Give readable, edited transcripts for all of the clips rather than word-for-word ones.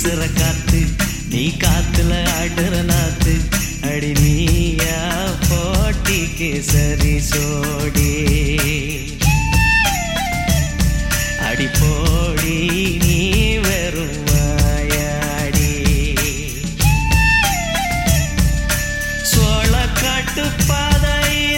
வீசுற காத்து நீ காத்துல ஆடுற நாத்து அடி நீயா போட்டிக்கு சரி சோடி அடி போடி நீ வெறும் வாயாடி சோளக்காட்டு பாதையில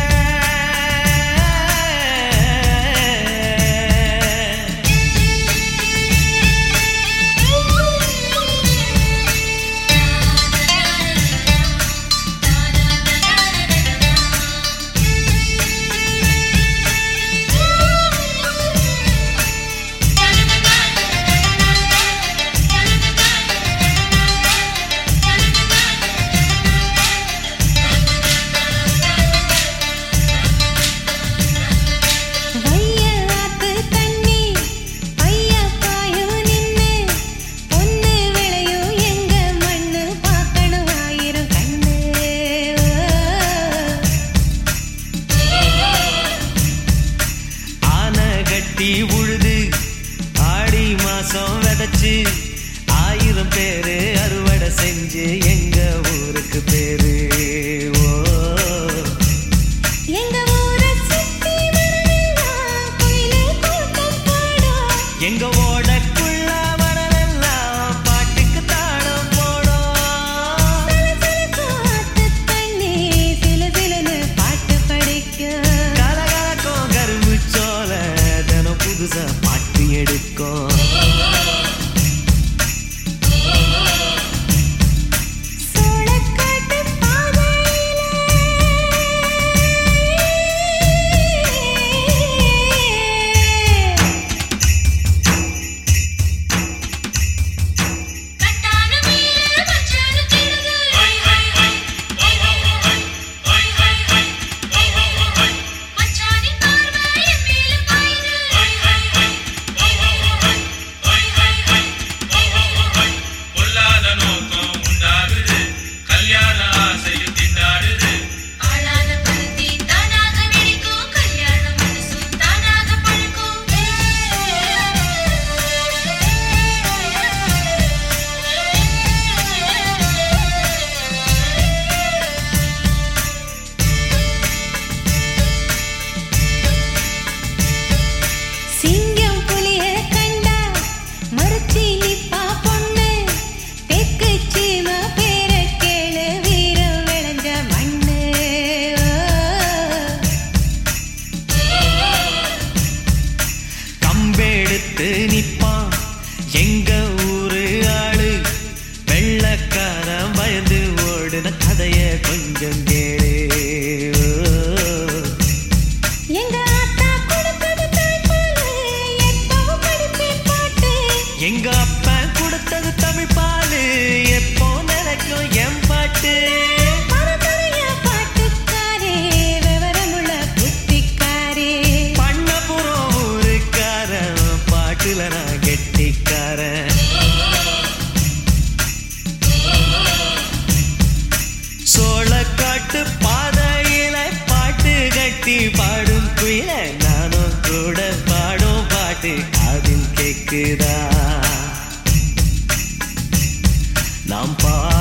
உழுது ஆடி மாசம் விதைச்சு 1000 பேரு அறுவடை செஞ்சு எங்க ஊருக்கு பேரு எங்க ஓடக்குள்ள வரவெல்லாம் பாட்டுக்கு தாளம் போடும் பாட்டு படிக்கும் கலகலக்கும் கரும்பு சோல புதுசா பாட்டு எடுக்கும் நிப்பான் எங்க ஊரு ஆளு வெள்ளக்காரன் பயந்து ஓடுன கதைய கொஞ்சம் கேளு எங்க அப்பா கொடுத்தது தமிழ் பாலு எப்போ நினைக்கும் என் பாட்டு நான் கெட்டிக்காரன் சோளக்காட்டு பாதையில பாட்டு கட்டி பாடும் குயில நானும் கூட பாடும் பாட்டு காதில் கேக்குதா நாம்